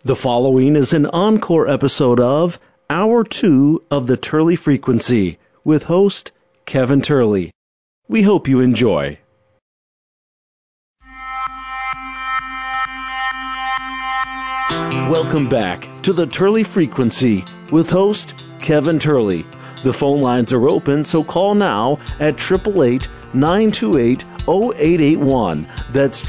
The following is an encore episode of Hour 2 of the Turley Frequency with host Kevin Turley. We hope you enjoy. Welcome back to the Turley Frequency with host Kevin Turley. The phone lines are open, so call now at 888-928-0881. That's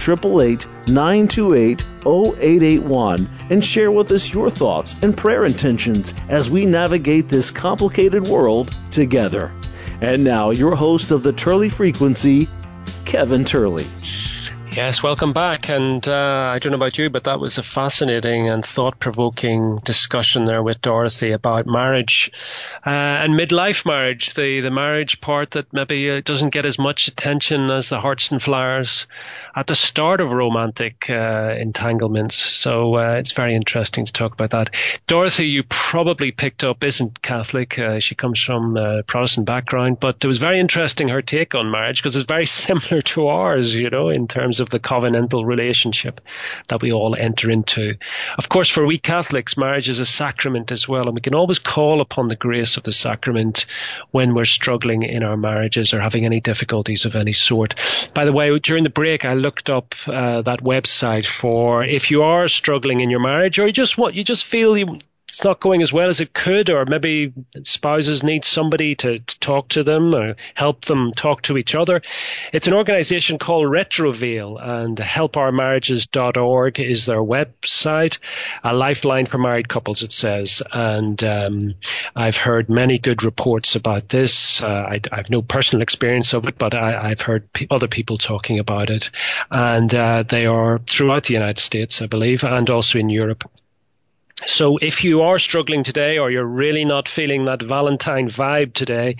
888-928-0881 and share with us your thoughts and prayer intentions as we navigate this complicated world together. And now, your host of the Turley Frequency, Kevin Turley. Yes, welcome back. And I don't know about you, but that was a fascinating and thought-provoking discussion there with Dorothy about marriage and midlife marriage, the marriage part that maybe doesn't get as much attention as the hearts and flowers at the start of romantic entanglements. So it's very interesting to talk about that. Dorothy, you probably picked up, isn't Catholic. She comes from a Protestant background, but it was very interesting, her take on marriage, because it's very similar to ours, you know, in terms of the covenantal relationship that we all enter into. Of course, for we Catholics, marriage is a sacrament as well, and we can always call upon the grace of the sacrament when we're struggling in our marriages or having any difficulties of any sort. By the way, during the break, I looked up that website for if you are struggling in your marriage, or you just feel it's not going as well as it could, or maybe spouses need somebody to talk to them or help them talk to each other. It's an organization called Retrovale, and helpourmarriages.org is their website. A lifeline for married couples, it says. And I've heard many good reports about this. I've no personal experience of it, but I've heard other people talking about it. And they are throughout the United States, I believe, and also in Europe. So if you are struggling today, or you're really not feeling that Valentine vibe today,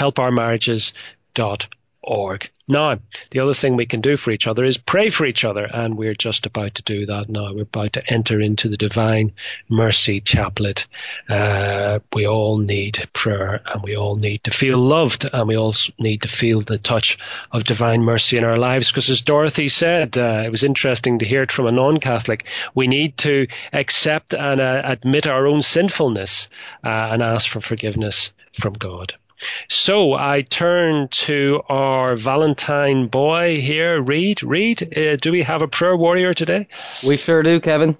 helpourmarriages.org. Now, the other thing we can do for each other is pray for each other, and we're just about to do that now. We're about to enter into the Divine Mercy Chaplet. We all need prayer, and we all need to feel loved, and we all need to feel the touch of divine mercy in our lives, because as Dorothy said, it was interesting to hear it from a non-Catholic, we need to accept and admit our own sinfulness and ask for forgiveness from God. So I turn to our Valentine boy here, Reed. Reed, do we have a prayer warrior today? We sure do, Kevin.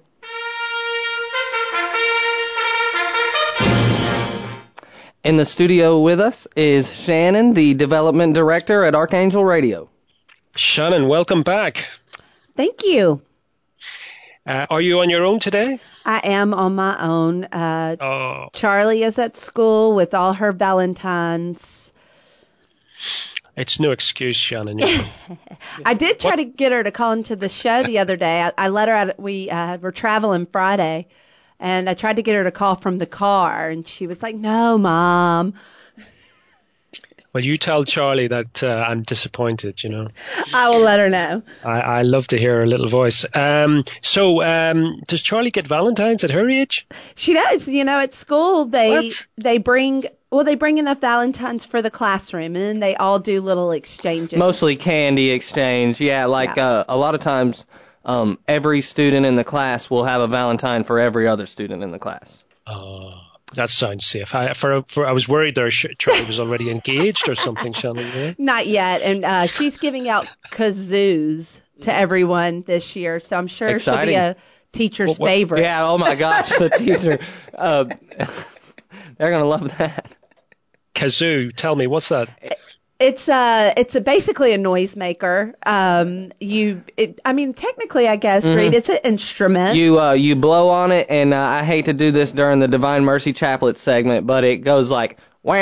In the studio with us is Shannon, the development director at Archangel Radio. Shannon, welcome back. Thank you. Are you on your own today? I am on my own. Charlie is at school with all her Valentines. It's no excuse, Shannon. I did try to get her to call into the show the other day. I let her out. We were traveling Friday, and I tried to get her to call from the car, and she was like, "No, Mom." Well, you tell Charlie that I'm disappointed, you know. I will let her know. I love to hear her little voice. So does Charlie get Valentines at her age? She does. You know, at school they bring enough Valentines for the classroom, and then they all do little exchanges. Mostly candy exchange. Yeah, a lot of times every student in the class will have a Valentine for every other student in the class. Oh. That sounds safe. I was worried there Charlie was already engaged or something, Shannon. Yeah? Not yet, and she's giving out kazoos to everyone this year, so I'm sure Exciting. She'll be a teacher's favorite. Yeah, oh my gosh, the teacher. They're going to love that. Kazoo, tell me, what's that? It's basically a noisemaker. Technically, I guess, Reed, it's an instrument. You blow on it, and I hate to do this during the Divine Mercy Chaplet segment, but it goes like, wah.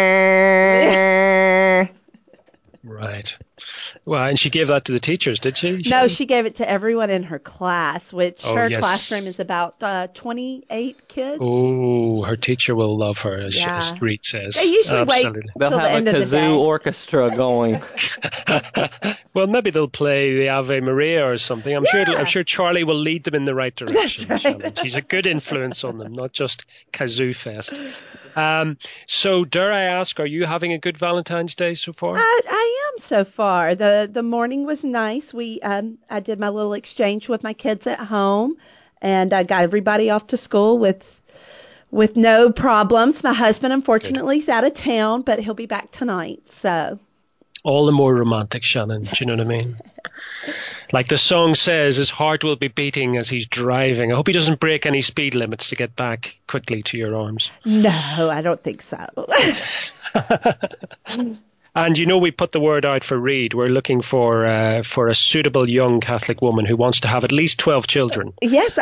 Right. Well, and she gave that to the teachers, did she? No, she gave it to everyone in her class, which her yes. classroom is about 28 kids. Oh, her teacher will love her, as Reed says. They usually Absolutely. wait They'll till the have end a of the day. kazoo orchestra going. Well, maybe they'll play the Ave Maria or something. I'm sure Charlie will lead them in the right direction. That's right. She's a good influence on them, not just Kazoo Fest. So, dare I ask, are you having a good Valentine's Day so far? I am so far. The morning was nice. I did my little exchange with my kids at home, and I got everybody off to school with no problems. My husband, unfortunately, is out of town, but he'll be back tonight. So all the more romantic, Shannon. Do you know what I mean? Like the song says, his heart will be beating as he's driving. I hope he doesn't break any speed limits to get back quickly to your arms. No, I don't think so. And we put the word out for Reed. We're looking for a suitable young Catholic woman who wants to have at least 12 children. Yes,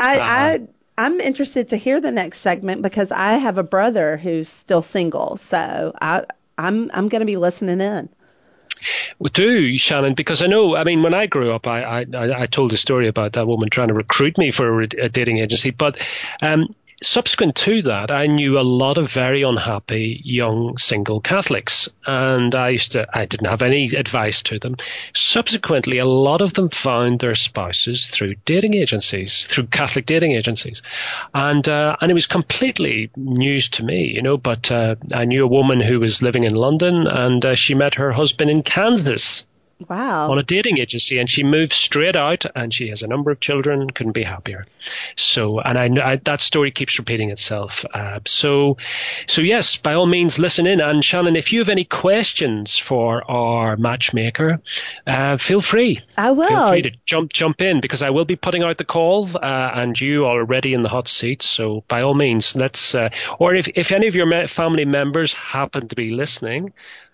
I'm interested to hear the next segment because I have a brother who's still single. So I'm going to be listening in. Well, do, Shannon, because I know, when I grew up, I told a story about that woman trying to recruit me for a dating agency. But subsequent to that, I knew a lot of very unhappy young single Catholics, and I didn't have any advice to them. Subsequently, a lot of them found their spouses through dating agencies, through Catholic dating agencies, and it was completely news to me, But I knew a woman who was living in London, and she met her husband in Kansas. Wow. On a dating agency, and she moved straight out, and she has a number of children, couldn't be happier. So, and I that story keeps repeating itself. So yes, by all means, listen in. And Shannon, if you have any questions for our matchmaker, feel free. I will. Feel free to jump in, because I will be putting out the call, and you are already in the hot seat. So by all means, let's, or if any of your family members happen to be listening,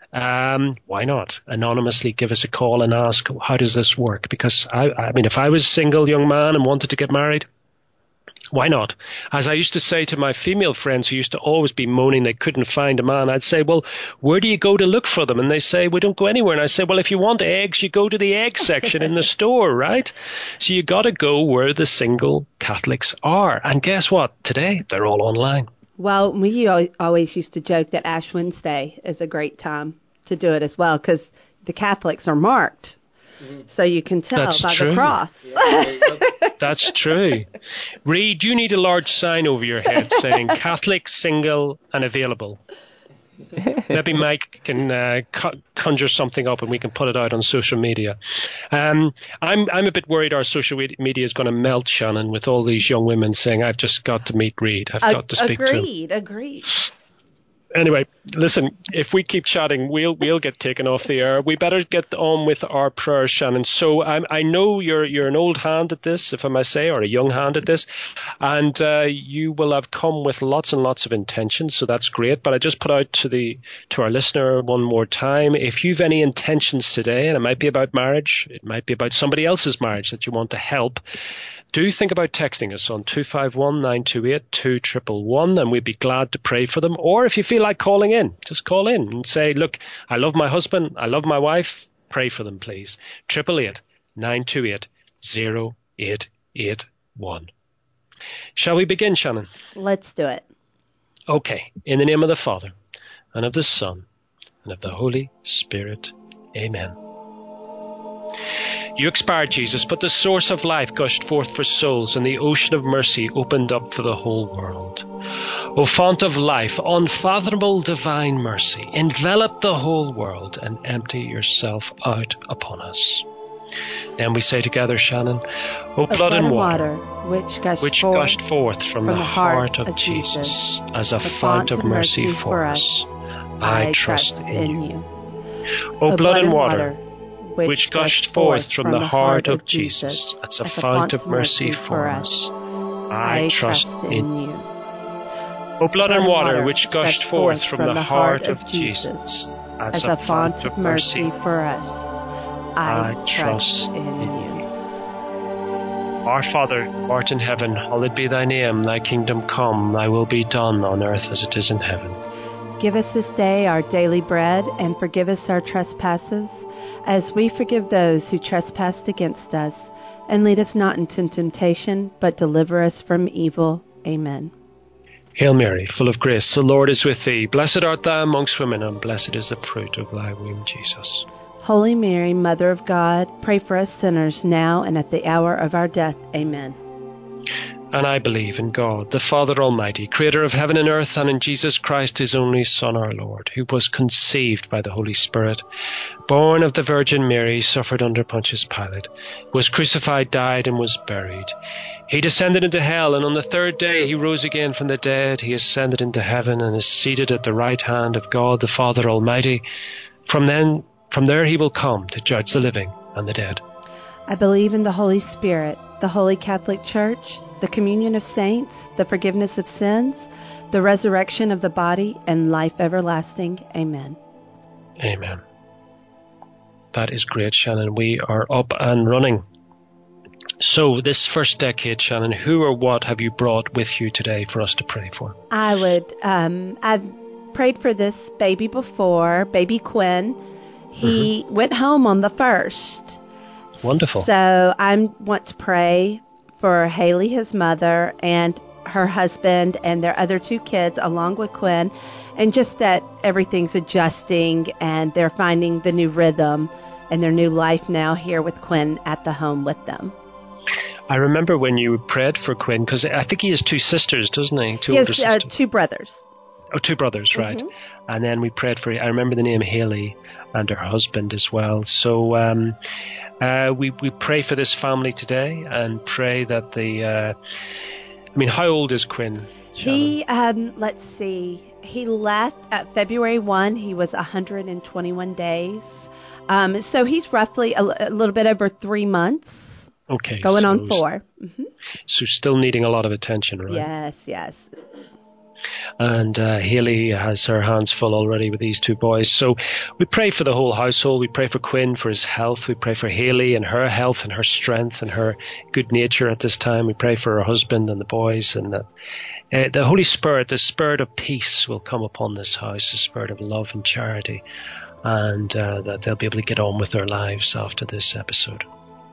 why not anonymously give us a call and ask, how does this work? Because if I was a single young man and wanted to get married, why not? As I used to say to my female friends who used to always be moaning they couldn't find a man, I'd say, well, where do you go to look for them? And they say, we don't go anywhere. And I say, well, if you want eggs, you go to the egg section in the store, right? So you got to go where the single Catholics are. And guess what? Today, they're all online. Well, we always used to joke that Ash Wednesday is a great time to do it as well, because the Catholics are marked, so you can tell the cross. That's true. Reed, you need a large sign over your head saying Catholic, single, and available. Maybe Mike can conjure something up and we can put it out on social media. I'm a bit worried our social media is going to melt, Shannon, with all these young women saying, I've just got to meet Reed. I've got to speak to him. Agreed. Anyway, listen, if we keep chatting, we'll get taken off the air. We better get on with our prayers, Shannon. So I know you're an old hand at this, if I may say, or a young hand at this, and you will have come with lots and lots of intentions, so that's great. But I just put out to our listener one more time, if you've any intentions today, and it might be about marriage, it might be about somebody else's marriage that you want to help, do think about texting us on 251-928-2111, and we'd be glad to pray for them. Or if you feel like calling in, just call in and say, look, I love my husband, I love my wife, pray for them, please. 888-928-0881. Shall we begin, Shannon? Let's do it. Okay. In the name of the Father, and of the Son, and of the Holy Spirit. Amen. You expired, Jesus, but the source of life gushed forth for souls, and the ocean of mercy opened up for the whole world. O fount of life, unfathomable divine mercy, envelop the whole world and empty yourself out upon us. Then we say together, Shannon, O blood and water, which gushed forth from the heart of Jesus as a fount of mercy for us, I trust in you. O blood and water, which gushed forth from the heart of Jesus as a fount of mercy for us, I trust in you. O blood and water, which gushed forth from the heart of Jesus as a fount of mercy for us, I trust in you. Our Father, who art in heaven, hallowed be thy name. Thy kingdom come, thy will be done on earth as it is in heaven. Give us this day our daily bread, and forgive us our trespasses, as we forgive those who trespass against us. And lead us not into temptation, but deliver us from evil. Amen. Hail Mary, full of grace, the Lord is with thee. Blessed art thou amongst women, and blessed is the fruit of thy womb, Jesus. Holy Mary, Mother of God, pray for us sinners now and at the hour of our death. Amen. And I believe in God, the Father Almighty, creator of heaven and earth, and in Jesus Christ, his only Son, our Lord, who was conceived by the Holy Spirit, born of the Virgin Mary, suffered under Pontius Pilate, was crucified, died, and was buried. He descended into hell, and on the third day he rose again from the dead. He ascended into heaven and is seated at the right hand of God, the Father Almighty. From there he will come to judge the living and the dead. I believe in the Holy Spirit, the Holy Catholic Church, the communion of saints, the forgiveness of sins, the resurrection of the body, and life everlasting. Amen. Amen. That is great, Shannon. We are up and running. So this first decade, Shannon, who or what have you brought with you today for us to pray for? I've prayed for this baby before, baby Quinn. He went home on the 1st. Wonderful. So I want to pray for Haley, his mother, and her husband and their other 2 kids, along with Quinn, and just that everything's adjusting and they're finding the new rhythm and their new life now here with Quinn at the home with them. I remember when you prayed for Quinn, because I think he has 2 sisters, doesn't he? 2 he older has sisters. 2 brothers. Oh, 2 brothers, right. And then we prayed for, I remember the name Haley and her husband as well. So we pray for this family today and pray that how old is Quinn, Shannon? He, let's see, he left at February 1. He was 121 days. So he's roughly a little bit over 3 months. Okay. Going on 4. So still needing a lot of attention, right? Yes. And Haley has her hands full already with these 2 boys. So we pray for the whole household. We pray for Quinn, for his health. We pray for Haley and her health and her strength and her good nature at this time. We pray for her husband and the boys, and that the Holy Spirit, the spirit of peace, will come upon this house, the spirit of love and charity, and that they'll be able to get on with their lives after this episode.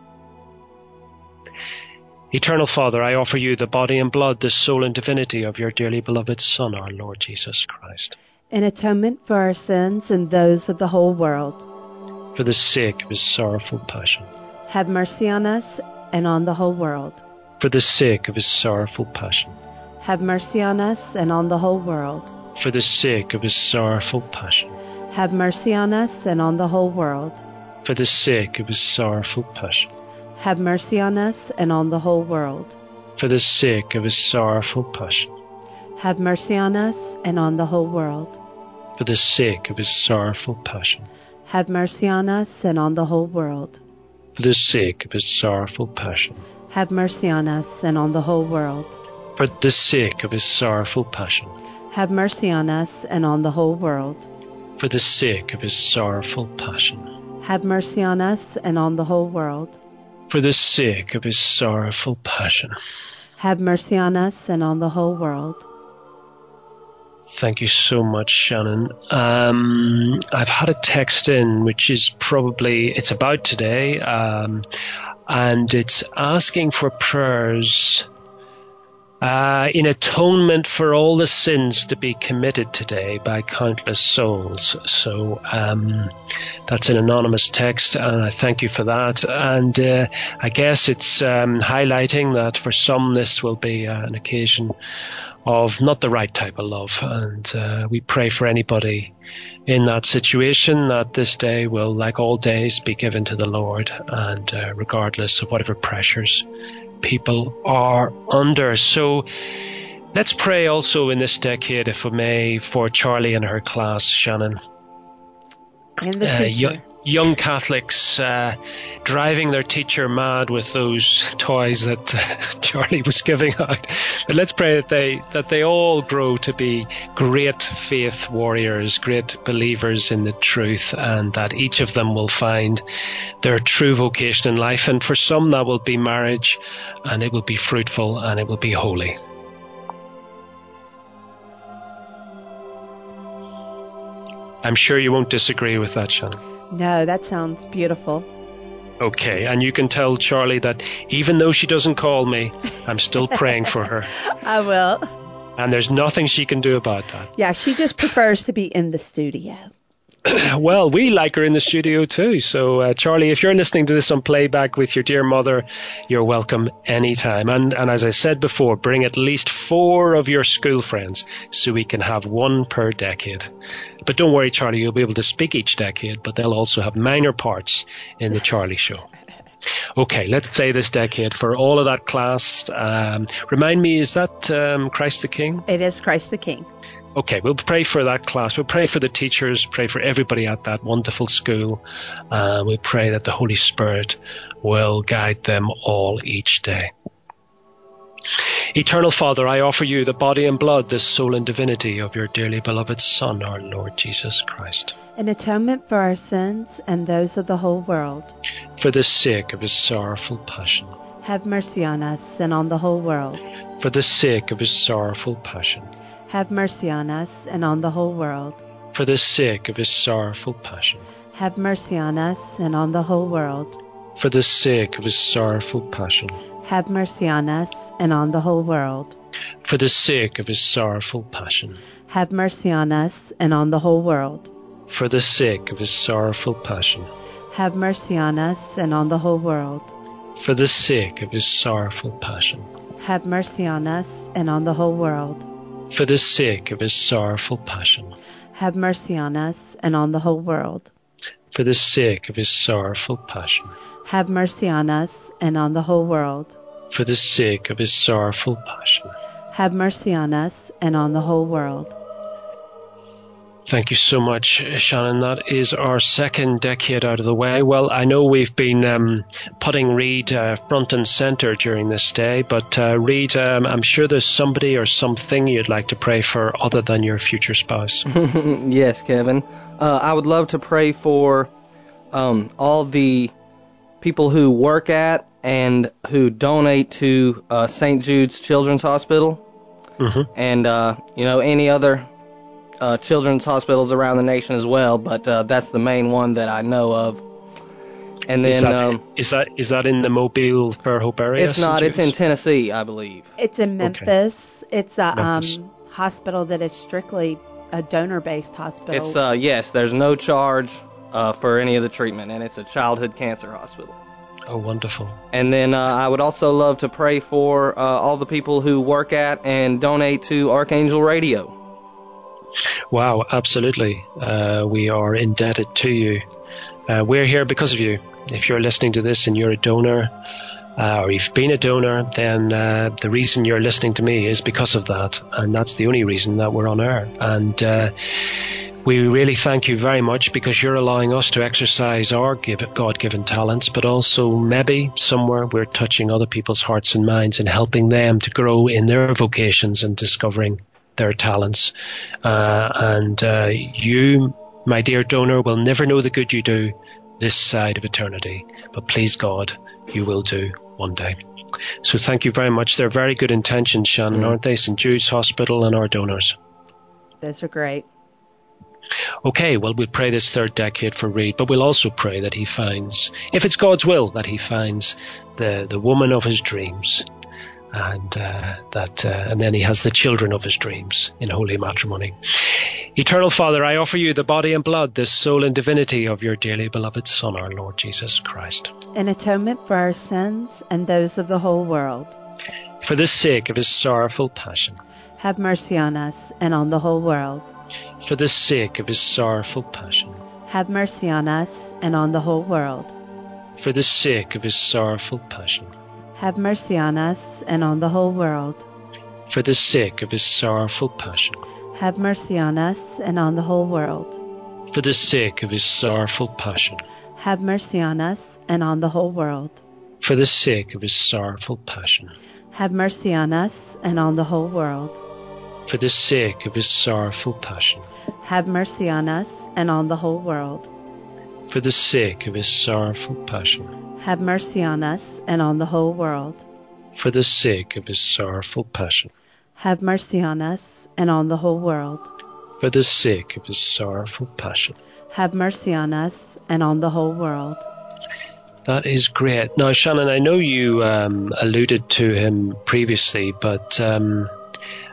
Eternal Father, I offer you the body and blood, the soul and divinity of your dearly beloved Son, our Lord Jesus Christ. In atonement for our sins and those of the whole world. For the sake of his sorrowful passion. Have mercy on us and on the whole world. For the sake of his sorrowful passion. Have mercy on us and on the whole world. For the sake of his sorrowful passion. Have mercy on us and on the whole world. For the sake of his sorrowful passion. Have mercy on us and on the whole world. For the sake of his sorrowful passion. Have mercy on us and on the whole world. For the sake of his sorrowful passion. Have mercy on us and on the whole world. For the sake of his sorrowful passion. Have mercy on us and on the whole world. For the sake of his sorrowful passion. Have mercy on us and on the whole world. For the sake of his sorrowful passion. Have mercy on us and on the whole world. For the sake of his sorrowful passion. Have mercy on us and on the whole world. Thank you so much, Shannon. I've had a text in, which is it's about today, and it's asking for prayers in atonement for all the sins to be committed today by countless souls. So that's an anonymous text, and I thank you for that. And I guess it's highlighting that for some this will be an occasion of not the right type of love. And we pray for anybody in that situation that this day will, like all days, be given to the Lord, and regardless of whatever pressures people are under. So let's pray also in this decade, if we may, for Charlie and her class, Shannon. And the teacher. Young Catholics driving their teacher mad with those toys that Charlie was giving out. But let's pray that they all grow to be great faith warriors, great believers in the truth, and that each of them will find their true vocation in life. And for some that will be marriage, and it will be fruitful, and it will be holy. I'm sure you won't disagree with that, Shannon. No, that sounds beautiful. Okay, and you can tell Charlie that even though she doesn't call me, I'm still praying for her. I will. And there's nothing she can do about that. Yeah, she just prefers to be in the studio. Well, we like her in the studio too. So, Charlie, if you're listening to this on playback with your dear mother, you're welcome anytime. And as I said before, bring at least 4 of your school friends so we can have 1 per decade. But don't worry, Charlie, you'll be able to speak each decade, but they'll also have minor parts in the Charlie Show. Okay, let's play this decade for all of that class. Remind me, is that Christ the King? It is Christ the King. Okay, we'll pray for that class. We'll pray for the teachers, pray for everybody at that wonderful school. We pray that the Holy Spirit will guide them all each day. Eternal Father, I offer you the body and blood, the soul and divinity of your dearly beloved Son, our Lord Jesus Christ. An atonement for our sins and those of the whole world. For the sake of his sorrowful passion. Have mercy on us and on the whole world. For the sake of his sorrowful passion. Have mercy on us and on the whole world. For the sake of his sorrowful passion. Have mercy on us and on the whole world. For the sake of his sorrowful passion. Have mercy on us and on the whole world. For the sake of his sorrowful passion. Have mercy on us and on the whole world. For the sake of his sorrowful passion. Have mercy on us and on the whole world. For the sake of his sorrowful passion. Have mercy on us and on the whole world. For the sake of his sorrowful passion. Have mercy on us and on the whole world. For the sake of his sorrowful passion. Have mercy on us and on the whole world. For the sake of his sorrowful passion. Have mercy on us and on the whole world. Thank you so much, Shannon. That is our second decade out of the way. Well, I know we've been putting Reed front and centre during this day, but Reed, I'm sure there's somebody or something you'd like to pray for other than your future spouse. Yes, Kevin. I would love to pray for all the people who work at and who donate to St. Jude's Children's Hospital, and any other children's hospitals around the nation as well, but that's the main one that I know of. And then is that in the Mobile Fairhope area? It's not. It's in Tennessee, I believe. It's in Memphis. Okay. It's a Memphis. Hospital that is strictly a donor-based hospital. It's yes. There's no charge for any of the treatment, and it's a childhood cancer hospital. Oh, wonderful. And then I would also love to pray for all the people who work at and donate to Archangel Radio. Wow, absolutely. We are indebted to you. We're here because of you. If you're listening to this and you're a donor, or you've been a donor, then the reason you're listening to me is because of that. And that's the only reason that we're on air. And we really thank you very much because you're allowing us to exercise our God-given talents, but also maybe somewhere we're touching other people's hearts and minds and helping them to grow in their vocations and discovering their talents. You, my dear donor, will never know the good you do this side of eternity, but please God, you will do one day. So thank you very much. They're very good intentions, Shannon, aren't they? St. Jude's Hospital and our donors. Those are great. Okay, well, we'll pray this third decade for Reed, but we'll also pray that he finds, if it's God's will, that he finds the woman of his dreams. And then he has the children of his dreams in holy matrimony. Eternal Father, I offer you the body and blood, the soul and divinity of your dearly beloved Son, our Lord Jesus Christ. An atonement for our sins and those of the whole world. For the sake of his sorrowful passion. Have mercy on us and on the whole world. For the sake of his sorrowful passion. Have mercy on us and on the whole world. For the sake of his sorrowful passion. Have mercy on us and on the whole world. For the sake of his sorrowful passion. Have mercy on us and on the whole world. For the sake of his sorrowful passion. Have mercy on us and on the whole world. For the sake of his sorrowful passion. Have mercy on us and on the whole world. For the sake of his sorrowful passion. Have mercy on us and on the whole world. For the sake of his sorrowful passion. Have mercy on us and on the whole world. For the sake of his sorrowful passion. Have mercy on us and on the whole world. For the sake of his sorrowful passion. Have mercy on us and on the whole world. That is great. Now, Shannon, I know you alluded to him previously, but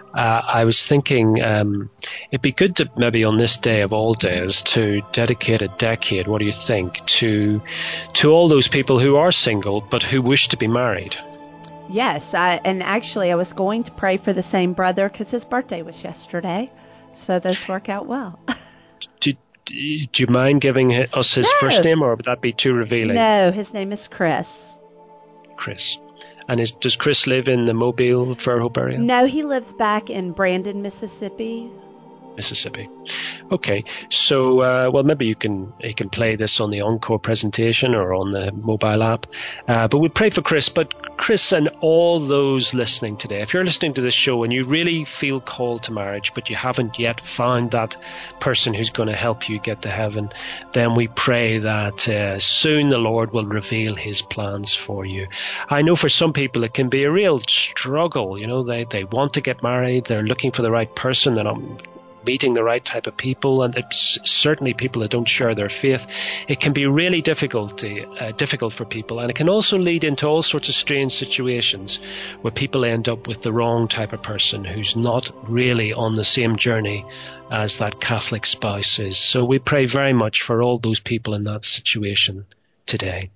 I was thinking it'd be good to maybe on this day of all days to dedicate a decade, what do you think, to all those people who are single but who wish to be married. Yes, and actually I was going to pray for the same brother because his birthday was yesterday, so those work out well. Do you mind giving us his first name, or would that be too revealing? No, his name is Chris. Chris. And does Chris live in the Mobile, Fairhope area? No, he lives back in Brandon, Mississippi. Okay, so well, maybe he can play this on the Encore presentation or on the mobile app. But we pray for Chris. But Chris and all those listening today, if you're listening to this show and you really feel called to marriage, but you haven't yet found that person who's going to help you get to heaven, then we pray that soon the Lord will reveal his plans for you. I know for some people it can be a real struggle. You know, they want to get married, they're looking for the right person, they're not meeting the right type of people, and it's certainly people that don't share their faith. It can be really difficult for people, and it can also lead into all sorts of strange situations where people end up with the wrong type of person who's not really on the same journey as that Catholic spouse is. So we pray very much for all those people in that situation today.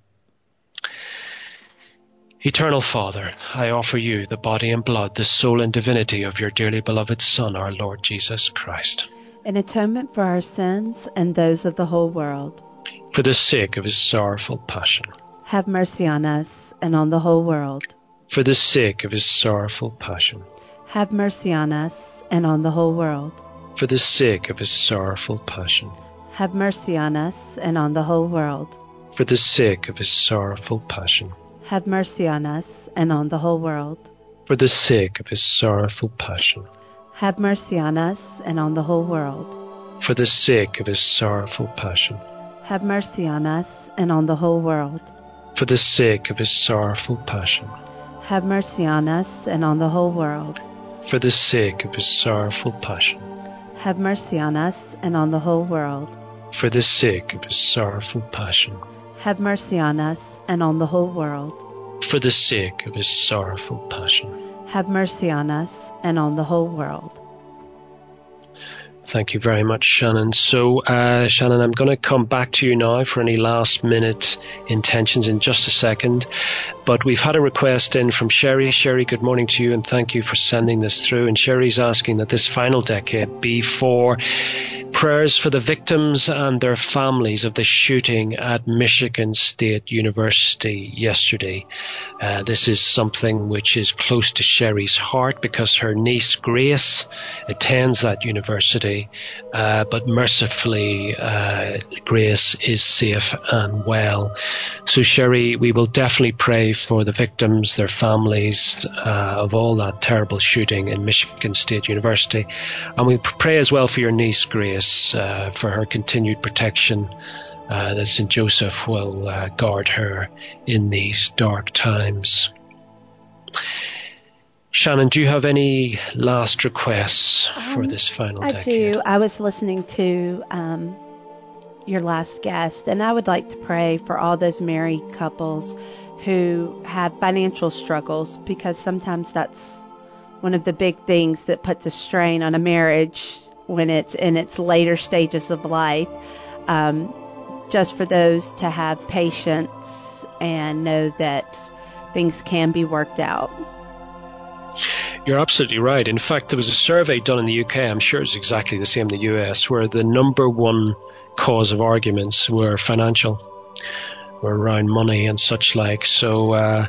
Eternal Father, I offer you the body and blood, the soul and divinity of your dearly beloved Son, our Lord Jesus Christ, in atonement for our sins and those of the whole world. For the sake of his sorrowful passion, have mercy on us and on the whole world. For the sake of his sorrowful passion, have mercy on us and on the whole world. For the sake of his sorrowful passion, have mercy on us and on the whole world. For the sake of his sorrowful passion, have mercy on us and on the whole world. For the sake of his sorrowful passion, have mercy on us and on the whole world. For the sake of his sorrowful passion, have mercy on us and on the whole world. For the sake of his sorrowful passion, have mercy on us and on the whole world. For the sake of his sorrowful passion, have mercy on us and on the whole world. For the sake of his sorrowful passion, have mercy on us and on the whole world. For the sake of his sorrowful passion, have mercy on us and on the whole world. Thank you very much, Shannon. So, Shannon, I'm going to come back to you now for any last-minute intentions in just a second. But we've had a request in from Sherry. Sherry, good morning to you, and thank you for sending this through. And Sherry's asking that this final decade be for prayers for the victims and their families of the shooting at Michigan State University yesterday. This is something which is close to Sherry's heart because her niece Grace attends that university, but mercifully Grace is safe and well. So Sherry, we will definitely pray for the victims, their families of all that terrible shooting in Michigan State University, and we pray as well for your niece Grace, for her continued protection, that St. Joseph will guard her in these dark times. Shannon, do you have any last requests for this final decade? I do. I was listening to your last guest, and I would like to pray for all those married couples who have financial struggles, because sometimes that's one of the big things that puts a strain on a marriage when it's in its later stages of life. Just for those to have patience and know that things can be worked out. You're absolutely right. In fact, there was a survey done in the UK, I'm sure it's exactly the same in the US, where the number one cause of arguments were financial, were around money and such like. So,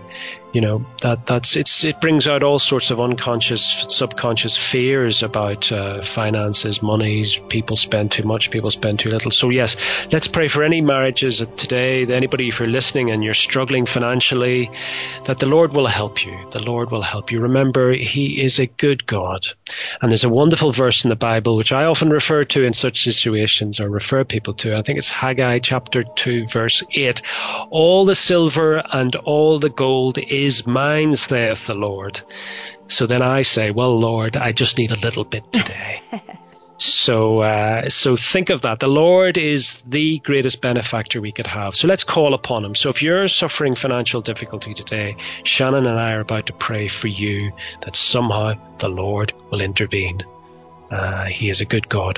it brings out all sorts of unconscious, subconscious fears about finances, monies. People spend too much, people spend too little. So yes, let's pray for any marriages today, anybody, if you're listening and you're struggling financially, that the Lord will help you. The Lord will help you. Remember, He is a good God. And there's a wonderful verse in the Bible, which I often refer to in such situations, or refer people to. I think it's Haggai chapter 2, verse 8. All the silver and all the gold is mine, saith the Lord. So then I say, well, Lord, I just need a little bit today. So think of that. The Lord is the greatest benefactor we could have. So let's call upon him. So if you're suffering financial difficulty today, Shannon and I are about to pray for you that somehow the Lord will intervene. He is a good God.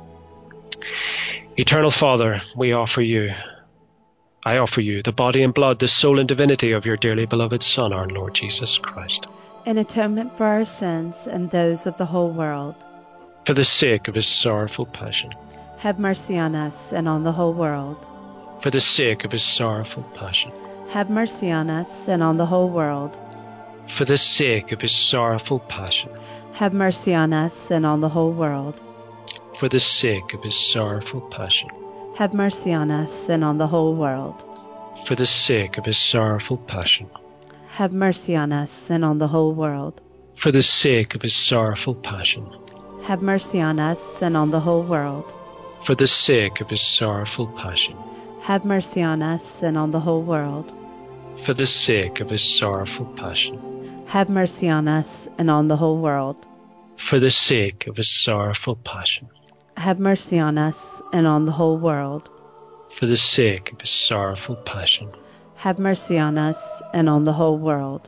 Eternal Father, I offer you the body and blood, the soul and divinity of your dearly beloved Son, our Lord Jesus Christ. In atonement for our sins and those of the whole world. For the sake of his sorrowful passion. Have mercy on us and on the whole world. For the sake of his sorrowful passion. Have mercy on us and on the whole world. For the sake of his sorrowful passion. Have mercy on us and on the whole world. For the sake of his sorrowful passion. Have mercy on us and on the whole world. For the sake of his sorrowful passion. Have mercy on us and on the whole world. For the sake of his sorrowful passion. Have mercy on us and on the whole world. For the sake of his sorrowful passion. Have mercy on us and on the whole world. For the sake of his sorrowful passion. Have mercy on us and on the whole world. For the sake of his sorrowful passion. Have mercy on us and on the whole world. For the sake of his sorrowful passion. Have mercy on us and on the whole world.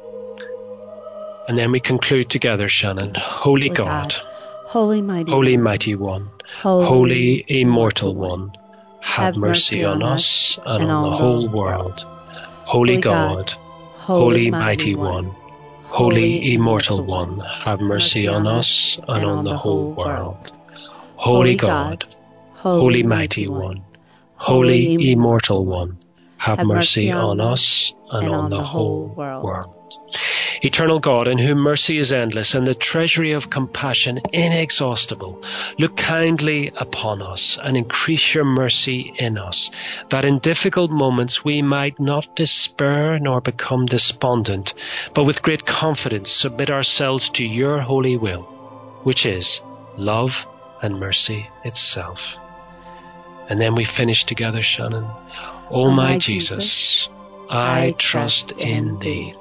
And then we conclude together, Shannon. Holy God. Holy mighty Holy one, mighty one, holy immortal one, have mercy on us and on the whole world. Holy God, holy mighty one, holy immortal one, have mercy on us and on the whole world. Holy God, holy mighty one, holy immortal one, have mercy on us and on the whole world. Eternal God, in whom mercy is endless and the treasury of compassion inexhaustible, look kindly upon us and increase your mercy in us, that in difficult moments we might not despair nor become despondent, but with great confidence submit ourselves to your holy will, which is love and mercy itself. And then we finish together, Shannon. O my Jesus, I trust in thee.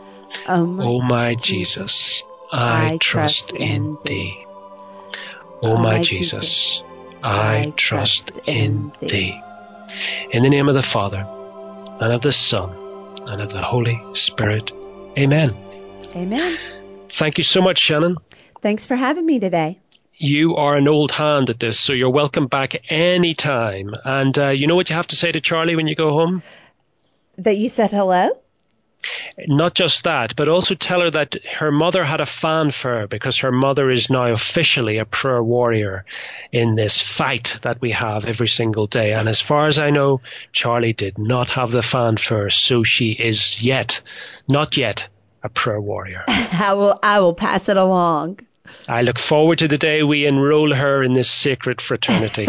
O my Jesus, I trust in thee. O my Jesus, I trust in thee. In the name of the Father, and of the Son, and of the Holy Spirit. Amen. Amen. Thank you so much, Shannon. Thanks for having me today. You are an old hand at this, so you're welcome back any time. And you know what you have to say to Charlie when you go home? That you said hello? Not just that, but also tell her that her mother had a fanfare because her mother is now officially a prayer warrior in this fight that we have every single day. And as far as I know, Charlie did not have the fanfare, so she is not yet a prayer warrior. I will pass it along. I look forward to the day we enroll her in this sacred fraternity.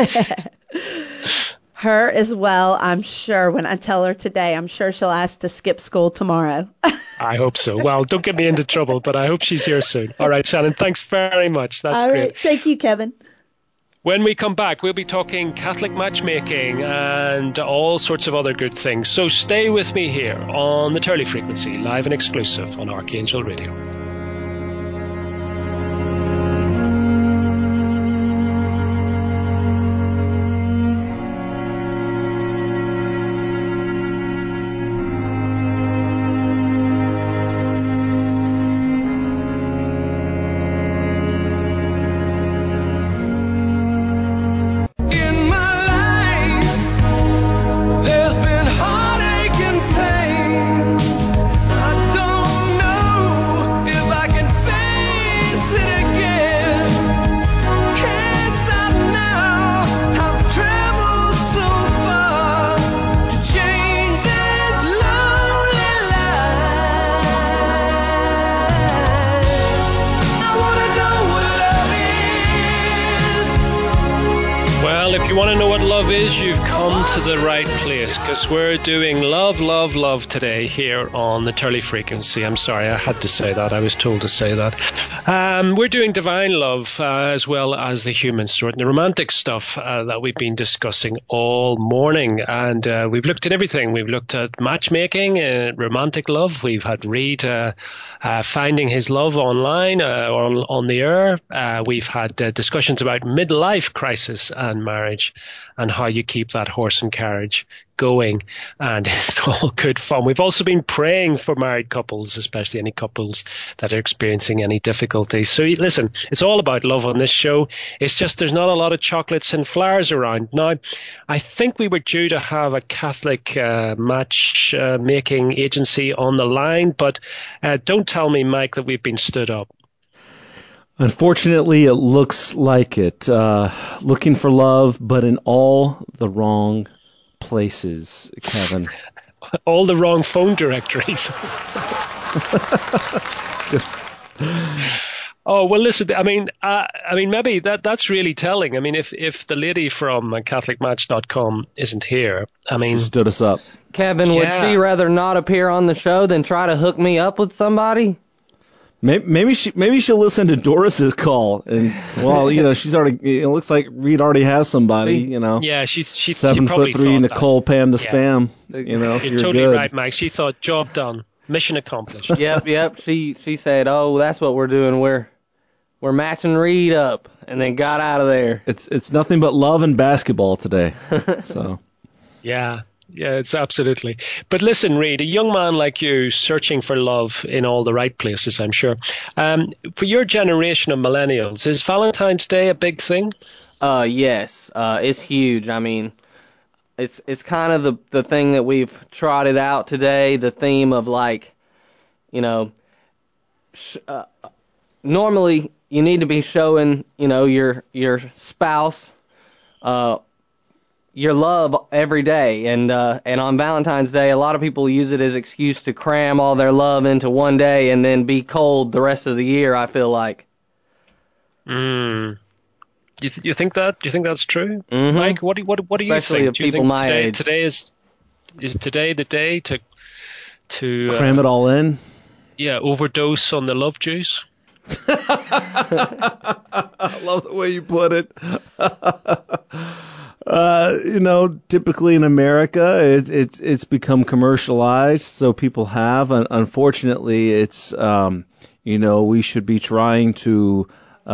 Her as well, I'm sure. When I tell her today, I'm sure she'll ask to skip school tomorrow. I hope so. Well, don't get me into trouble, but I hope she's here soon. All right, Shannon, thanks very much. That's All great. Right. Thank you, Kevin. When we come back, we'll be talking Catholic matchmaking and all sorts of other good things. So stay with me here on the Turley Frequency, live and exclusive on Archangel Radio. you want to know what love is, you've come to the right place, because we're doing love, love, love today here on the Turley Frequency. I'm sorry, I had to say that. I was told to say that. We're doing divine love as well as the human sort, and the romantic stuff that we've been discussing all morning. And we've looked at everything. We've looked at matchmaking, romantic love. We've had Reed finding his love online or on the air. We've had discussions about midlife crisis and marriage, and how you keep that horse and carriage going, and it's all good fun. We've also been praying for married couples, especially any couples that are experiencing any difficulties. So listen, it's all about love on this show. It's just there's not a lot of chocolates and flowers around. Now, I think we were due to have a Catholic match-making agency on the line, but don't tell me, Mike, that we've been stood up. Unfortunately, it looks like it. Looking for love, but in all the wrong places, Kevin. All the wrong phone directories. Oh, well, listen, I mean, maybe that's really telling. I mean, if the lady from CatholicMatch.com isn't here, I mean... She stood us up. Kevin, would she rather not appear on the show than try to hook me up with somebody? Maybe she'll listen to Doris's call, and she's already. It looks like Reed already has somebody. Yeah, she 7'3" Nicole Pam the Spam. You're totally good. right, Mike. She thought job done, mission accomplished. Yep. She said, "Oh, that's what we're doing. We're matching Reed up," and then got out of there. It's nothing but love and basketball today. So. Yeah, it's absolutely. But listen, Reed, a young man like you searching for love in all the right places, I'm sure. For your generation of millennials, is Valentine's Day a big thing? Yes, it's huge. I mean, it's kind of the thing that we've trotted out today, the theme of normally you need to be showing, your spouse, your love every day, and on Valentine's Day, a lot of people use it as an excuse to cram all their love into one day and then be cold the rest of the year, I feel like. You think that? Do you think that's true? Mm-hmm. Mike, what do you think? Especially of people my age. Today is today the day to cram it all in? Yeah, overdose on the love juice. I love the way you put it. Typically in America, it's become commercialized, so people have. Unfortunately, it's we should be trying to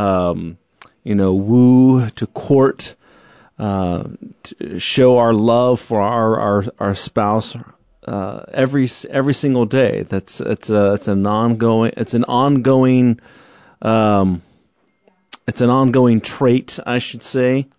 woo, to court, to show our love for our spouse every single day. It's an ongoing trait, I should say.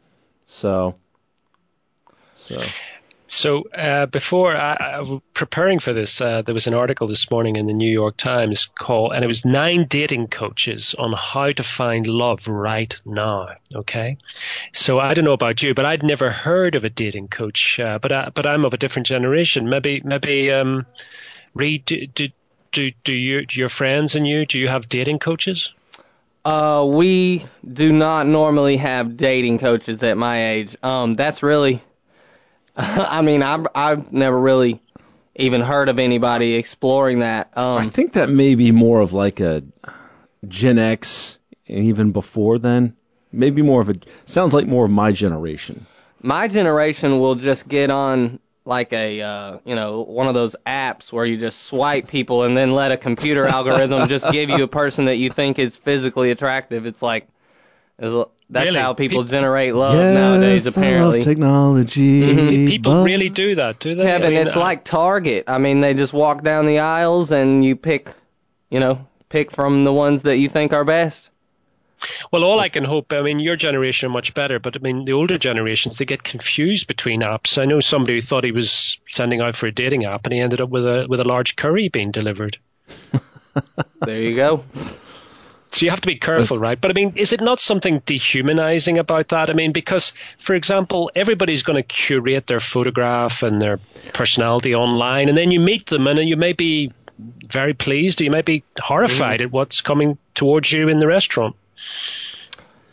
So before I was preparing for this, there was an article this morning in the New York Times and it was 9 dating coaches on how to find love right now. Okay, so I don't know about you, but I'd never heard of a dating coach. But I'm of a different generation. Maybe Reed, do your friends and you, do you have dating coaches? We do not normally have dating coaches at my age. That's really. I mean, I've never really even heard of anybody exploring that. I think that may be more of like a Gen X, and even before then. Maybe sounds like more of my generation. My generation will just get on like a, one of those apps where you just swipe people and then let a computer algorithm just give you a person that you think is physically attractive. It's like, that's really? How people generate love nowadays, apparently. Love technology. Mm-hmm. People really do that, do they? Kevin, it's like Target. I mean, they just walk down the aisles and you pick from the ones that you think are best. Well, all I can hope, I mean, your generation are much better, but I mean, the older generations, they get confused between apps. I know somebody who thought he was sending out for a dating app and he ended up with a large curry being delivered. There you go. So you have to be careful, right? But I mean, is it not something dehumanizing about that? I mean, because, for example, everybody's going to curate their photograph and their personality online, and then you meet them and you may be very pleased or you might be horrified at what's coming towards you in the restaurant.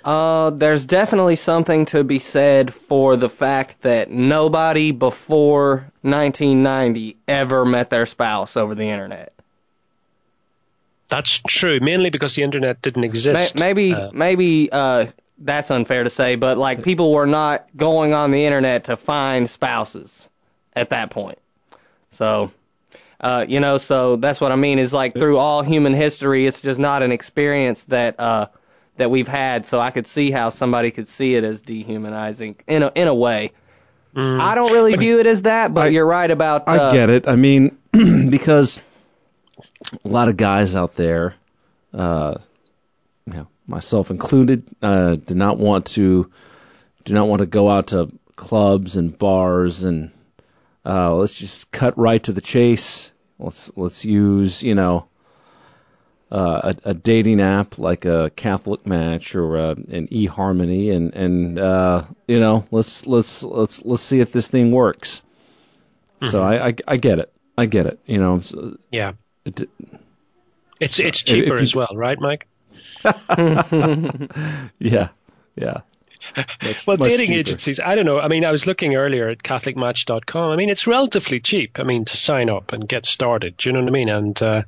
There's definitely something to be said for the fact that nobody before 1990 ever met their spouse over the internet. That's true, mainly because the internet didn't exist. Maybe that's unfair to say, but like people were not going on the internet to find spouses at that point. So, so that's what I mean is like through all human history, it's just not an experience that we've had. So I could see how somebody could see it as dehumanizing in a way. I don't really view it as that, but you're right about. I get it. I mean, because a lot of guys out there, myself included, do not want to go out to clubs and bars and let's just cut right to the chase. Let's use a dating app like a Catholic Match or an eHarmony and let's see if this thing works. Mm-hmm. So I get it. Yeah. It's cheaper as well, right, Mike? Yeah. Well, dating agencies, I don't know. I mean, I was looking earlier at CatholicMatch.com. I mean, it's relatively cheap. I mean, to sign up and get started. Do you know what I mean? And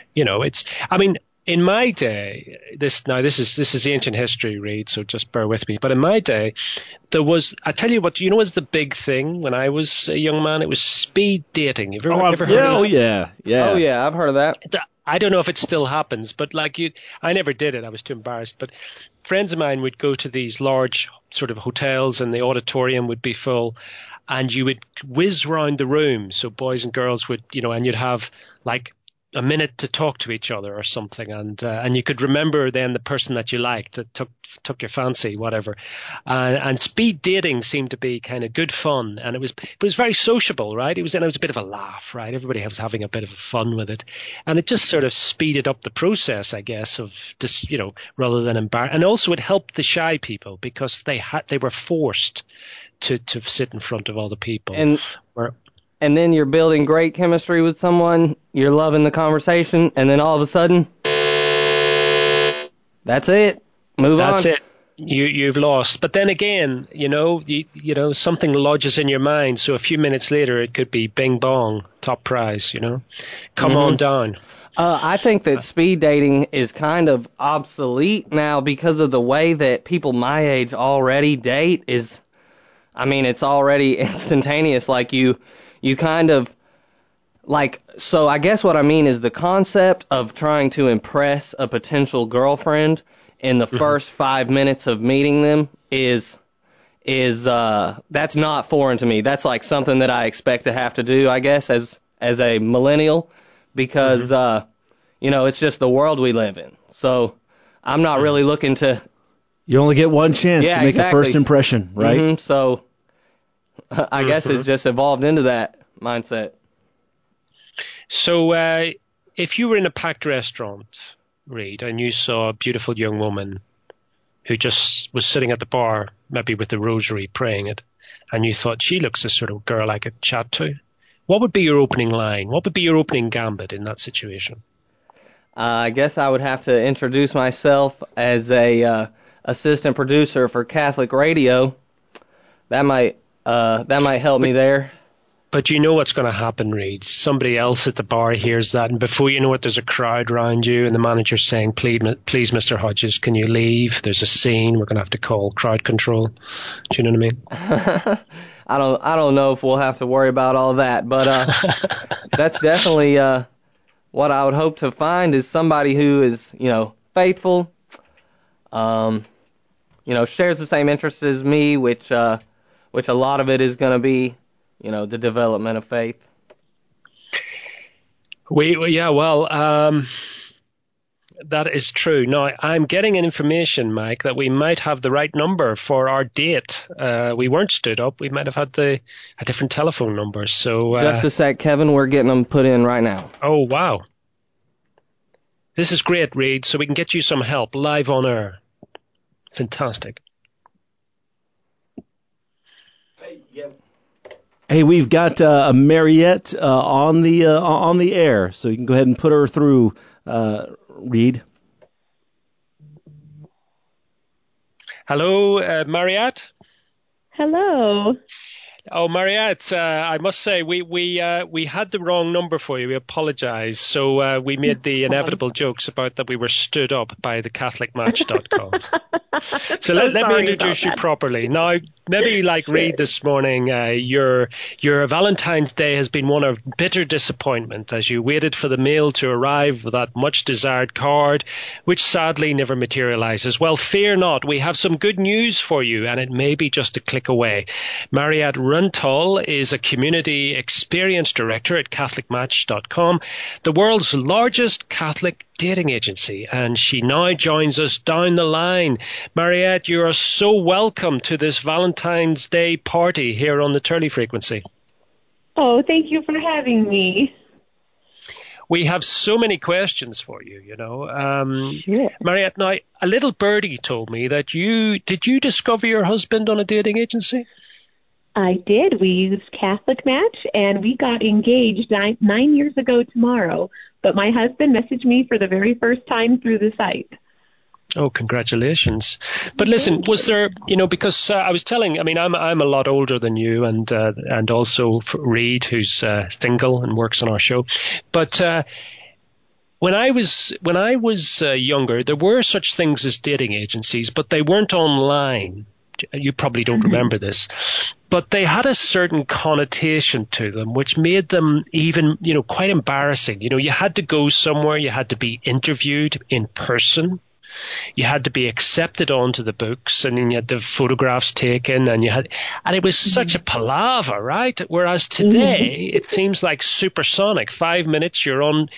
in my day, this is ancient history, Reed, so just bear with me. But in my day, there was, I tell you what, was the big thing when I was a young man? It was speed dating. Have you ever heard of that? Oh, yeah, I've heard of that. I don't know if it still happens, but I never did it. I was too embarrassed. But friends of mine would go to these large sort of hotels and the auditorium would be full and you would whiz round the room. So boys and girls would, and you'd have like a minute to talk to each other or something. And you could remember then the person that you liked that took your fancy, whatever. And speed dating seemed to be kind of good fun. And it was very sociable, right? It was a bit of a laugh, right? Everybody was having a bit of fun with it. And it just sort of speeded up the process, I guess, of just, rather than embarrass. And also it helped the shy people because they were forced to sit in front of other people. And then you're building great chemistry with someone, you're loving the conversation, and then all of a sudden, that's it. Move on. That's it. You've lost. But then again, something lodges in your mind. So a few minutes later, it could be bing bong, top prize. Come on down. I think that speed dating is kind of obsolete now because of the way that people my age already date. It's already instantaneous. Like you kind of so I guess what I mean is the concept of trying to impress a potential girlfriend in the first 5 minutes of meeting them is that's not foreign to me. That's like something that I expect to have to do, I guess, as a millennial, because it's just the world we live in. So I'm not really looking to. You only get one chance to make a first impression, right? Mm-hmm. So I guess it's just evolved into that mindset. So if you were in a packed restaurant, Reed, and you saw a beautiful young woman who just was sitting at the bar, maybe with the rosary praying it, and you thought she looks the sort of girl I could chat to, what would be your opening line? What would be your opening gambit in that situation? I guess I would have to introduce myself as a assistant producer for Catholic Radio. That might help me there. But you know what's going to happen, Reed. Somebody else at the bar hears that, and before you know it, there's a crowd around you, and the manager's saying, please, Mr. Hodges, can you leave? There's a scene. We're going to have to call crowd control. Do you know what I mean? I don't know if we'll have to worry about all that, but that's definitely what I would hope to find is somebody who is, faithful, shares the same interests as me, which a lot of it is going to be, the development of faith. That is true. Now, I'm getting information, Mike, that we might have the right number for our date. We weren't stood up. We might have had a different telephone number. So just a sec, Kevin. We're getting them put in right now. Oh, wow. This is great, Reed, so we can get you some help live on air. Fantastic. Hey, we've got Mariette on the air, so you can go ahead and put her through, Reed. Hello, Mariette. Hello. Oh, Mariette, I must say we had the wrong number for you. We apologise. So we made the inevitable jokes about that we were stood up by the CatholicMatch.com. So let me introduce you properly. Now, maybe Reed this morning, your Valentine's Day has been one of bitter disappointment as you waited for the mail to arrive with that much desired card, which sadly never materialises. Well, fear not. We have some good news for you, and it may be just a click away. Mariette Runtull is a community experience director at CatholicMatch.com, the world's largest Catholic dating agency, and she now joins us down the line. Mariette, you are so welcome to this Valentine's Day party here on the Turley Frequency. Oh, thank you for having me. We have so many questions for you, Yeah. Mariette, now, a little birdie told me that did you discover your husband on a dating agency? I did. We used Catholic Match, and we got engaged 9 years ago tomorrow. But my husband messaged me for the very first time through the site. Oh, congratulations. But listen, was there, because I was telling, I'm a lot older than you and also Reed, who's single and works on our show. But when I was younger, there were such things as dating agencies, but they weren't online. You probably don't remember this. But they had a certain connotation to them, which made them even, quite embarrassing. You had to go somewhere, you had to be interviewed in person. You had to be accepted onto the books, and then you had the photographs taken, and it was such a palaver, right? Whereas today, it seems like supersonic. 5 minutes, you're on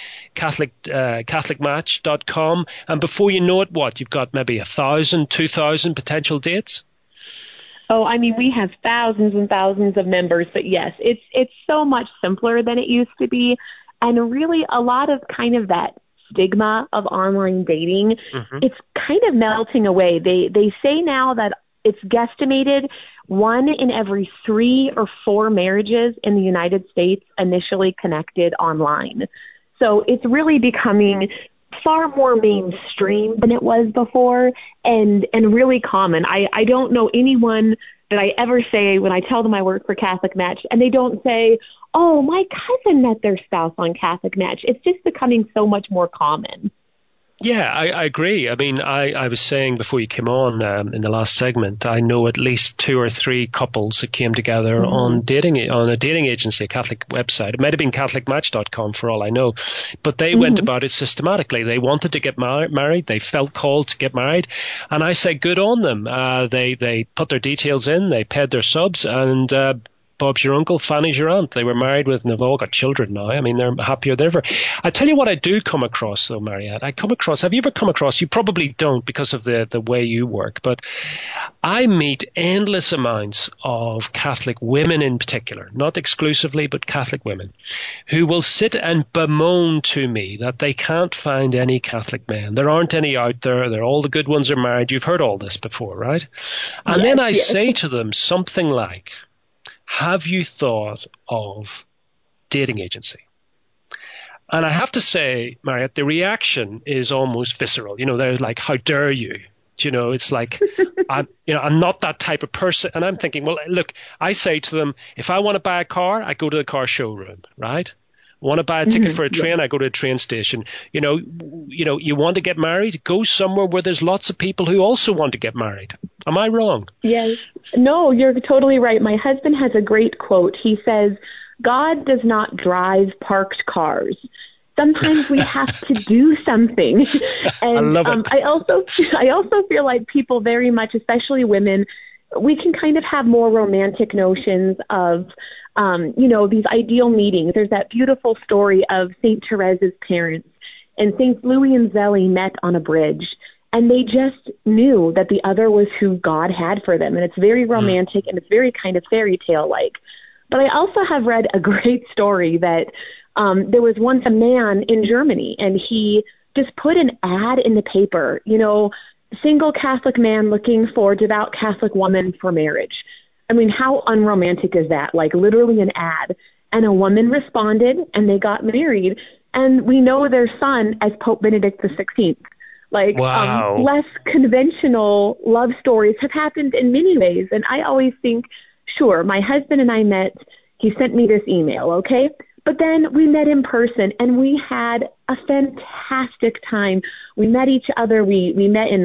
CatholicMatch.com, and before you know it, you've got maybe 1,000, 2,000 potential dates? Oh, we have thousands and thousands of members, but yes, it's so much simpler than it used to be, and really a lot of kind of that stigma of online dating, it's kind of melting away. They say now that it's guesstimated 1 in every 3 or 4 marriages in the United States initially connected online. So it's really becoming far more mainstream than it was before, and really common. I don't know anyone that I ever say when I tell them I work for Catholic Match, and they don't say, oh, my cousin met their spouse on Catholic Match. It's just becoming so much more common. Yeah, I agree. I was saying before you came on in the last segment, I know at least 2 or 3 couples that came together on a dating agency, a Catholic website. It might have been CatholicMatch.com for all I know, but they went about it systematically. They wanted to get married. They felt called to get married, and I say good on them. They put their details in, they paid their subs, and Bob's your uncle, Fanny's your aunt. They were married and they've all got children now. They're happier than ever. I tell you what I do come across, though, Mariette. Have you ever come across, you probably don't because of the way you work, but I meet endless amounts of Catholic women in particular, not exclusively, but Catholic women, who will sit and bemoan to me that they can't find any Catholic men. There aren't any out there. All the good ones are married. You've heard all this before, right? And then I say to them something like, have you thought of dating agency? And I have to say, Mariette, the reaction is almost visceral. They're like, how dare you? It's like, I'm not that type of person. And I'm thinking, well, look, I say to them, if I want to buy a car, I go to the car showroom, right? Want to buy a ticket for a train, I go to a train station. You want to get married, go somewhere where there's lots of people who also want to get married. Am I wrong? Yes. No, you're totally right. My husband has a great quote. He says, God does not drive parked cars. Sometimes we have to do something. And I love it. I also feel like people very much, especially women, we can kind of have more romantic notions of these ideal meetings. There's that beautiful story of St. Teresa's parents, and St. Louis and Zélie met on a bridge, and they just knew that the other was who God had for them. And it's very romantic, and it's very kind of fairy tale-like. But I also have read a great story that there was once a man in Germany, and he just put an ad in the paper, single Catholic man looking for devout Catholic woman for marriage. How unromantic is that? Like literally an ad. And a woman responded, and they got married. And we know their son as Pope Benedict XVI. Like, wow. Less conventional love stories have happened in many ways. And I always think, sure, my husband and I met, he sent me this email, okay? But then we met in person and we had a fantastic time. We met each other. We met in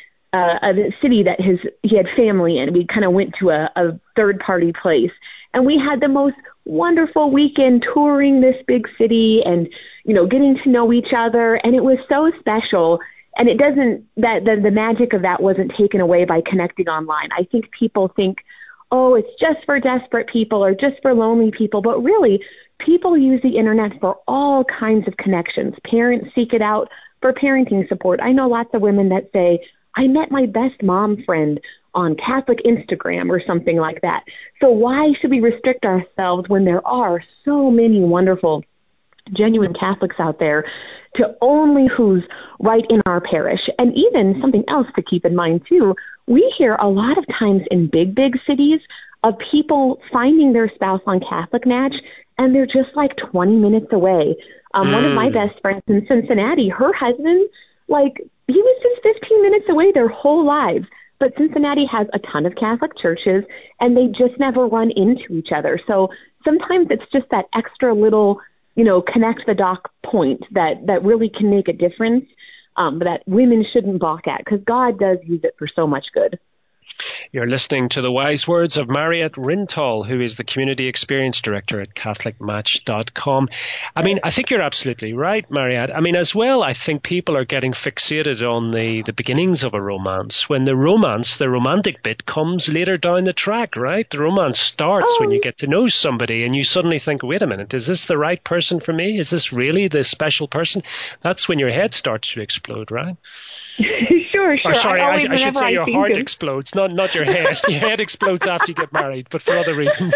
a city that he had family in. We kind of went to a third-party place. And we had the most wonderful weekend touring this big city and, getting to know each other. And it was so special. And it doesn't, the magic of that wasn't taken away by connecting online. I think people think, oh, it's just for desperate people or just for lonely people. But really, people use the internet for all kinds of connections. Parents seek it out for parenting support. I know lots of women that say, I met my best mom friend on Catholic Instagram or something like that. So why should we restrict ourselves when there are so many wonderful, genuine Catholics out there to only who's right in our parish? And even something else to keep in mind, too, we hear a lot of times in big cities of people finding their spouse on Catholic Match, and they're just like 20 minutes away. One of my best friends in Cincinnati, her husband, he was just 15 minutes away their whole lives. But Cincinnati has a ton of Catholic churches, and they just never run into each other. So sometimes it's just that extra little, connect the dot point that really can make a difference, that women shouldn't balk at, because God does use it for so much good. You're listening to the wise words of Mariette Rintoul, who is the Community Experience Director at CatholicMatch.com. I think you're absolutely right, Mariette. As well, I think people are getting fixated on the beginnings of a romance, when the romantic bit comes later down the track, right? The romance starts when you get to know somebody and you suddenly think, wait a minute, is this the right person for me? Is this really the special person? That's when your head starts to explode, right? Sure. Or sorry, I should say your heart explodes, not your head. Your head explodes after you get married, but for other reasons.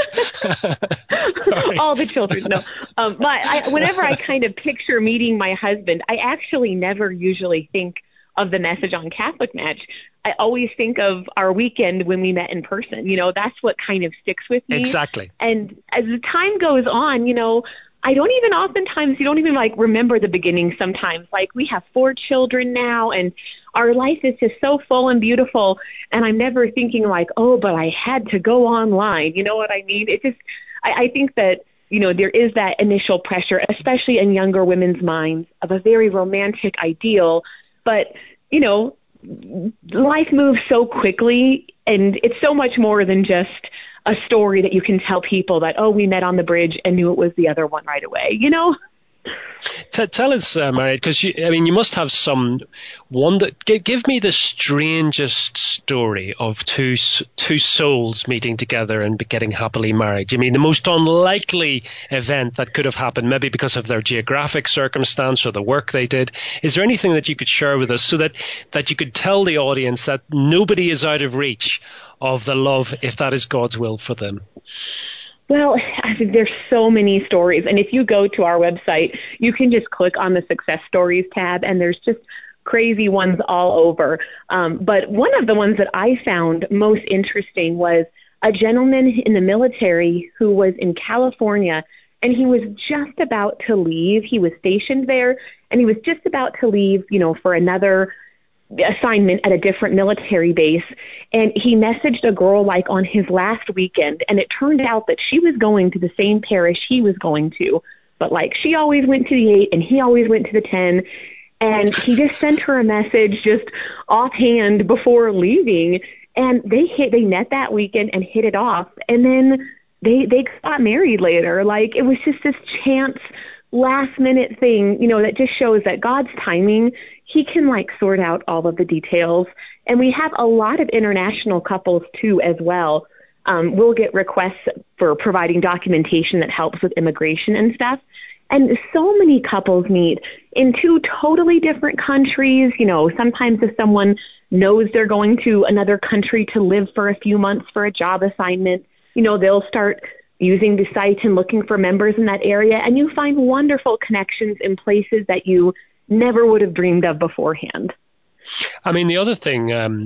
All the children, no. Whenever I kind of picture meeting my husband, I actually never usually think of the message on Catholic Match. I always think of our weekend when we met in person. That's what kind of sticks with me. Exactly. And as the time goes on, you don't even remember the beginning sometimes. We have 4 children now, and our life is just so full and beautiful. And I'm never thinking but I had to go online. You know what I mean? It just, I think that, there is that initial pressure, especially in younger women's minds, of a very romantic ideal. But, life moves so quickly, and it's so much more than just a story that you can tell people that, we met on the bridge and knew it was the other one right away, Tell us, Mariette, because you must have some wonder. Give me the strangest story of two souls meeting together and getting happily married. The most unlikely event that could have happened, maybe because of their geographic circumstance or the work they did. Is there anything that you could share with us so that you could tell the audience that nobody is out of reach of the love, if that is God's will for them? Well, there's so many stories. And if you go to our website, you can just click on the Success Stories tab, and there's just crazy ones all over. But one of the ones that I found most interesting was a gentleman in the military who was in California, and he was just about to leave. He was stationed there, and he was just about to leave, for another assignment at a different military base, and he messaged a girl on his last weekend, and it turned out that she was going to the same parish he was going to, but she always went to the 8 and he always went to the 10, and he just sent her a message just offhand before leaving, and they met that weekend and hit it off, and then they got married later. It was just this chance last minute thing, that just shows that God's timing, he can sort out all of the details. And we have a lot of international couples too as well. We'll get requests for providing documentation that helps with immigration and stuff. And so many couples meet in 2 totally different countries. Sometimes if someone knows they're going to another country to live for a few months for a job assignment, they'll start using the site and looking for members in that area. And you find wonderful connections in places that you never would have dreamed of beforehand. The other thing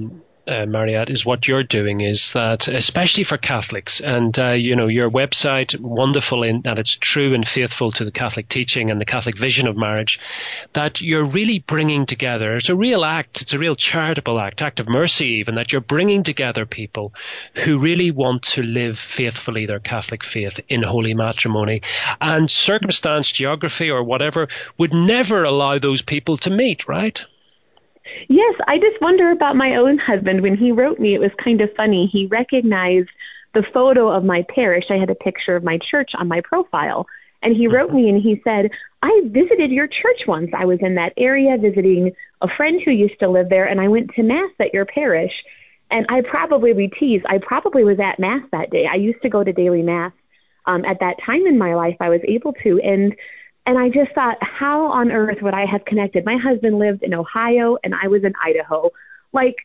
Mariette, is what you're doing is that, especially for Catholics, and, your website, wonderful in that it's true and faithful to the Catholic teaching and the Catholic vision of marriage, that you're really bringing together, it's a real act, it's a real charitable act of mercy even, that you're bringing together people who really want to live faithfully their Catholic faith in holy matrimony. And circumstance, geography, or whatever would never allow those people to meet, right? Yes, I just wonder about my own husband. When he wrote me, it was kind of funny. He recognized the photo of my parish. I had a picture of my church on my profile. And he wrote me and he said, I visited your church once. I was in that area visiting a friend who used to live there, and I went to Mass at your parish. And I probably was at Mass that day. I used to go to daily Mass. At that time in my life, I was able to. And I just thought, how on earth would I have connected? My husband lived in Ohio and I was in Idaho. Like,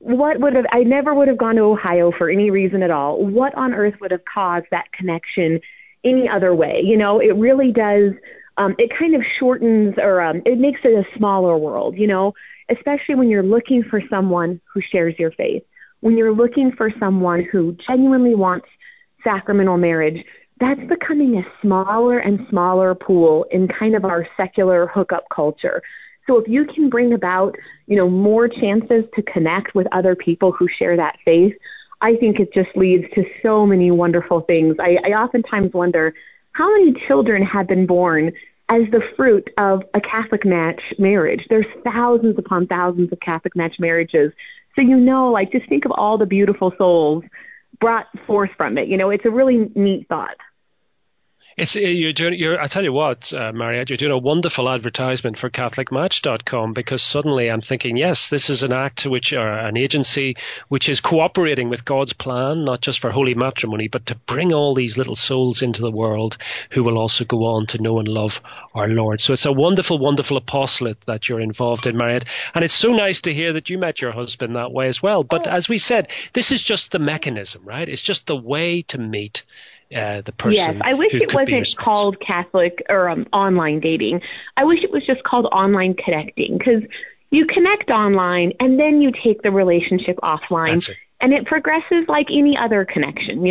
I never would have gone to Ohio for any reason at all. What on earth would have caused that connection any other way? It really does. It kind of shortens or it makes it a smaller world, especially when you're looking for someone who shares your faith, when you're looking for someone who genuinely wants sacramental marriage. That's becoming a smaller and smaller pool in kind of our secular hookup culture. So if you can bring about, more chances to connect with other people who share that faith, I think it just leads to so many wonderful things. I oftentimes wonder how many children have been born as the fruit of a Catholic match marriage. There's thousands upon thousands of Catholic match marriages. So, just think of all the beautiful souls brought forth from it. It's a really neat thought. I tell you what, Mariette, you're doing a wonderful advertisement for CatholicMatch.com, because suddenly I'm thinking, yes, this is an act or an agency which is cooperating with God's plan, not just for holy matrimony, but to bring all these little souls into the world who will also go on to know and love our Lord. So it's a wonderful, wonderful apostolate that you're involved in, Mariette. And it's so nice to hear that you met your husband that way as well. But as we said, this is just the mechanism, right? It's just the way to meet the person. Yes, I wish it wasn't called Catholic or online dating. I wish it was just called online connecting, because you connect online and then you take the relationship offline, and it progresses like any other connection,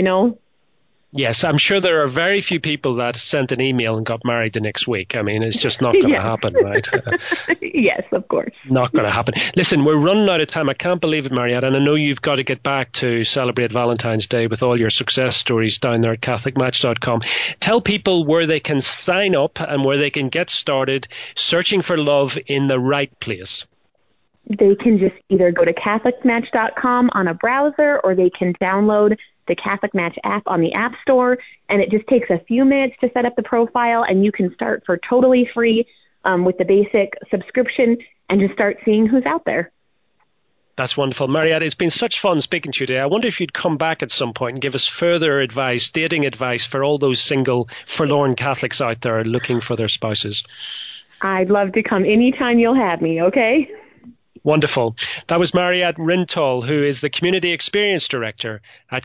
Yes, I'm sure there are very few people that sent an email and got married the next week. I mean, it's just not going to happen, right? Yes, of course. Not going to happen. Listen, we're running out of time. I can't believe it, Mariette, and I know you've got to get back to celebrate Valentine's Day with all your success stories down there at CatholicMatch.com. Tell people where they can sign up and where they can get started searching for love in the right place. They can just either go to CatholicMatch.com on a browser, or they can download the Catholic Match app on the App Store, and it just takes a few minutes to set up the profile, and you can start for totally free with the basic subscription and just start seeing who's out there. That's wonderful. Mariette, it's been such fun speaking to you today. I wonder if you'd come back at some point and give us further advice, dating advice for all those single, forlorn Catholics out there looking for their spouses. I'd love to come anytime you'll have me, okay? Wonderful. That was Mariette Rintoul, who is the Community Experience Director at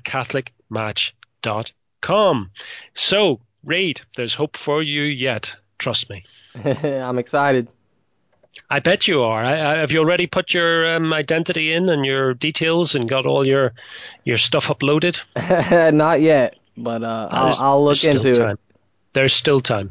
CatholicMatch.com. So, Reid, there's hope for you yet. Trust me. I'm excited. I bet you are. Have you already put your identity in and your details and got all your stuff uploaded? Not yet, but I'll look into it. There's still time.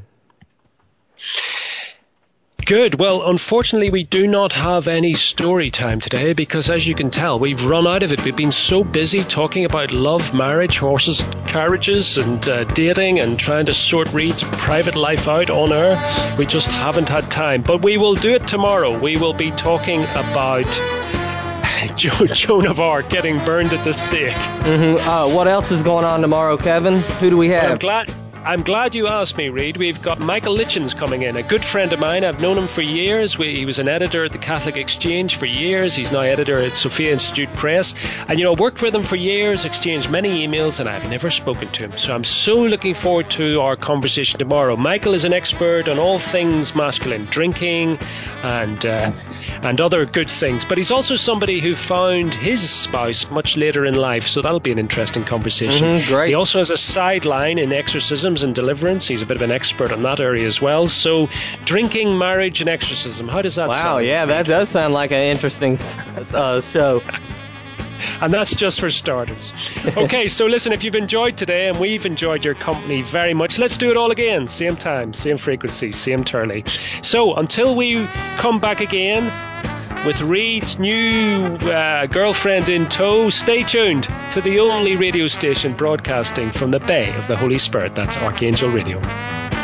Good. Well, unfortunately, we do not have any story time today because, as you can tell, we've run out of it. We've been so busy talking about love, marriage, horses, carriages, and dating and trying to sort Reid's private life out on air. We just haven't had time. But we will do it tomorrow. We will be talking about Joan of Arc getting burned at the stake. Mm-hmm. What else is going on tomorrow, Kevin? Who do we have? Well, I'm glad you asked me, Reid. We've got Michael Litchens coming in, a good friend of mine. I've known him for years. He was an editor at the Catholic Exchange for years. He's now editor at Sophia Institute Press. And, worked with him for years, exchanged many emails, and I've never spoken to him. So I'm so looking forward to our conversation tomorrow. Michael is an expert on all things masculine, drinking and other good things. But he's also somebody who found his spouse much later in life. So that'll be an interesting conversation. Great. He also has a sideline in exorcism and deliverance. He's a bit of an expert on that area as well. So drinking, marriage, and exorcism. How does that sound? Wow, yeah, that does sound like an interesting show. And that's just for starters. Okay, so listen, if you've enjoyed today, and we've enjoyed your company very much, let's do it all again. Same time, same frequency, same Turley. So until we come back again with Reed's new girlfriend in tow, stay tuned to the only radio station broadcasting from the Bay of the Holy Spirit. That's Archangel Radio.